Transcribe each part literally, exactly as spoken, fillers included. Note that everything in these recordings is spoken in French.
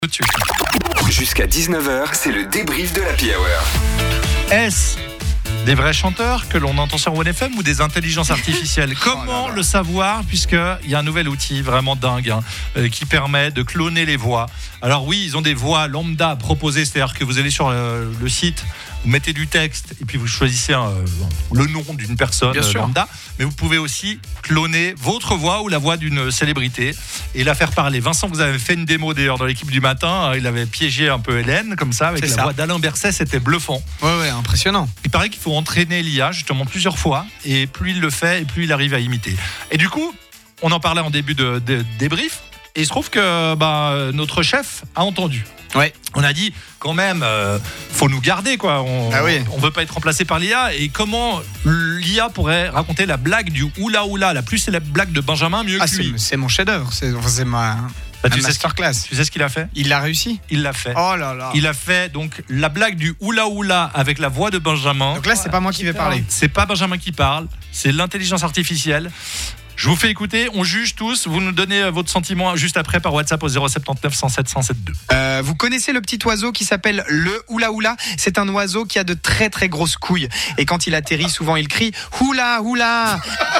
Tout de suite. Jusqu'à dix-neuf heures, c'est le débrief de l'Happy Hour. Est-ce des vrais chanteurs que l'on entend sur One F M ou des intelligences artificielles? Comment Oh là là. le savoir, puisqu'il y a un nouvel outil vraiment dingue hein, euh, qui permet de cloner les voix. Alors oui, ils ont des voix lambda proposées, c'est-à-dire que vous allez sur le, le site, vous mettez du texte et puis vous choisissez un, le nom d'une personne Bien sûr. lambda, mais vous pouvez aussi cloner votre voix ou la voix d'une célébrité et la faire parler. Vincent, vous avez fait une démo d'ailleurs dans l'équipe du matin, il avait piégé un peu Hélène comme ça avec C'est la ça. voix d'Alain Berset, c'était bluffant. Ouais, ouais, impressionnant. Il paraît qu'il faut entraîner l'I A justement plusieurs fois et plus il le fait et plus il arrive à imiter. Et du coup, on en parlait en début de, de débrief et il se trouve que bah, notre chef a entendu. Ouais. On a dit quand même, euh, faut nous garder quoi. On, Ah oui. on veut pas être remplacé par l'I A et comment l'I A pourrait raconter la blague du oula oula, la plus célèbre blague de Benjamin mieux Ah, que c'est, lui. c'est mon chef-d'œuvre. C'est, enfin, c'est ma, Bah, ma tu sais ce masterclass. Tu sais ce qu'il a fait? Il l'a réussi. Il l'a fait. Oh là là. Il a fait donc la blague du oula oula avec la voix de Benjamin. Donc là, c'est pas moi qui vais parler. C'est pas Benjamin qui parle, c'est l'intelligence artificielle. Je vous fais écouter, on juge tous. Vous nous donnez votre sentiment juste après par WhatsApp au zéro sept neuf cent sept cent soixante-deux. Euh, vous connaissez le petit oiseau qui s'appelle le oula oula? C'est un oiseau qui a de très très grosses couilles. Et quand il atterrit, souvent il crie oula oula.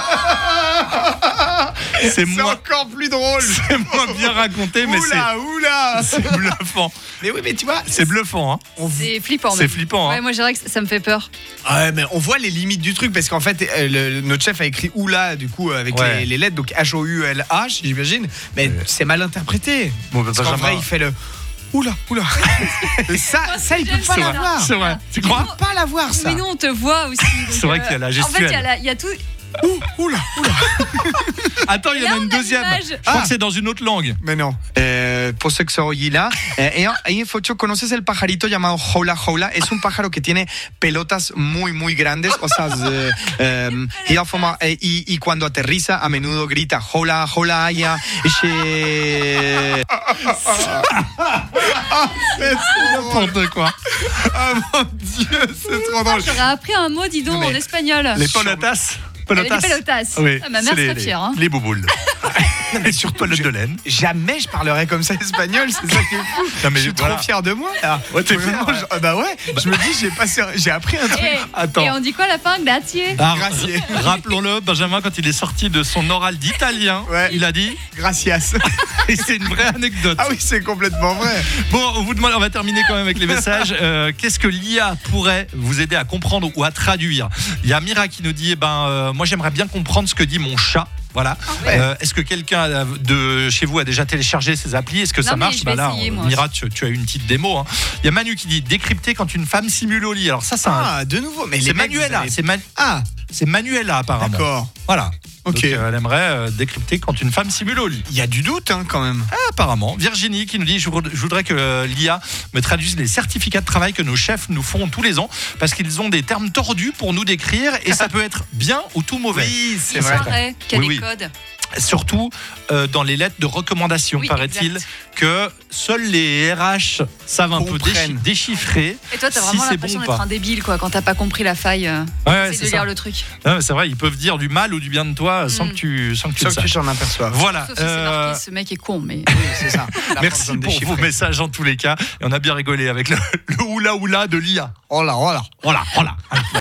C'est C'est moins, encore plus drôle. c'est moins bien raconté, mais Oula oula. c'est, c'est bluffant. Mais oui, mais tu vois, C'est bluffant, hein. C'est flippant. C'est même. flippant, hein. Ouais, moi je dirais que ça me fait peur. Ouais, mais on voit les limites du truc parce qu'en fait, euh, le- notre chef a écrit oula du coup avec Ouais. les, les lettres, donc H O U L H, j'imagine. Mais Ouais. c'est mal interprété. Bon, bah, Parce qu'en Benjamin- vrai, il fait le oula oula. Et ça, ça, il peut pas C'est vrai, l'avoir. c'est vrai. Tu Il crois? peut pas l'avoir ça. Mais nous on te voit aussi. donc, C'est vrai qu'il y a la En fait, gestuelle. il y a, la- il y a tout. Ouh, oula oula. Attends, il y en Là, a on une a deuxième. l'image. Je crois Ah. que c'est dans une autre langue. Mais non. Eh, pour ceux que se oyen eh, ahí Focho, ¿conoces el pajarito llamado Hola Hola? Es un pájaro que tiene pelotas muy, muy grandes. O sea, eh, eh, y, a forma- eh, y, y cuando aterriza, a menudo grita Hola, Hola, ya. C'est N'importe quoi. Ah mon Dieu, c'est trop drôle. J'aurais appris un mot, dis donc, Mais- en espagnol. Les pelotas. Pelotas. Les pelotas. Oui, Ah, ma mère c'est serait les, fière. Hein. les bouboules. Et surtout pelote de laine. Jamais je parlerais comme ça espagnol, c'est ça qui est fou. Non, mais je suis voilà. trop fier de moi. Là. Ouais, t'es Vraiment, fier, je- ah bah ouais, je me dis, j'ai, passé, j'ai appris un truc. Et, Attends. et on dit quoi à la fin? Grazie. Ah, Gracier. r- Rappelons-le, Benjamin, quand il est sorti de son oral d'italien, Ouais. il a dit, Gracias. et c'est une vraie anecdote. Ah oui, c'est complètement vrai. Bon, on vous demande, on va terminer quand même avec les messages. Euh, qu'est-ce que l'I A pourrait vous aider à comprendre ou à traduire? Il y a Mira qui nous dit, eh ben, euh, moi j'aimerais bien comprendre ce que dit mon chat. Voilà. ouais. Euh, est-ce que quelqu'un de chez vous a déjà téléchargé ces applis? Est-ce que Non, ça mais marche? je vais Bah là, essayer, on- moi Mira, tu, tu as eu une petite démo. hein. Il y a Manu qui dit décrypter quand une femme simule au lit. Alors ça, c'est un- Ah, de nouveau. Mais les c'est mecs, Manuela. vous allez- C'est Ma- Ah, c'est Manuela apparemment. d'accord. Voilà. Ok. Donc, euh, elle aimerait euh, décrypter quand une femme simule au lit. Il y a du doute hein, quand même. Ah, apparemment. Virginie qui nous dit je voudrais- je voudrais que euh, l'I A me traduise les certificats de travail que nos chefs nous font tous les ans parce qu'ils ont des termes tordus pour nous décrire et ça peut être bien ou tout mauvais. Oui, c'est Il vrai. paraît qu'il y a Oui, des oui. codes. Surtout euh, dans les lettres de recommandation, Oui, paraît-il, exact. que seuls les R H savent un peu Comprennent. déchi- déchiffrer. Et toi, t'as si vraiment c'est l'impression bon ou d'être pas. un débile, quoi, quand t'as pas compris la faille. euh, Ouais, ouais, c'est c'est de ça. lire le truc. Non, mais c'est vrai, ils peuvent dire du mal ou du bien de toi sans Mm. que tu, sans que tu Sans le que tu saches. t'en aperçoives. Voilà. Sauf si c'est euh, marqué, ce mec est con, mais. Oui, c'est ça. La Merci personne pour vos déchiffrée. messages en tous les cas. Et on a bien rigolé avec le, le oula oula de l'I A. Oh là, oh là. Voilà, voilà.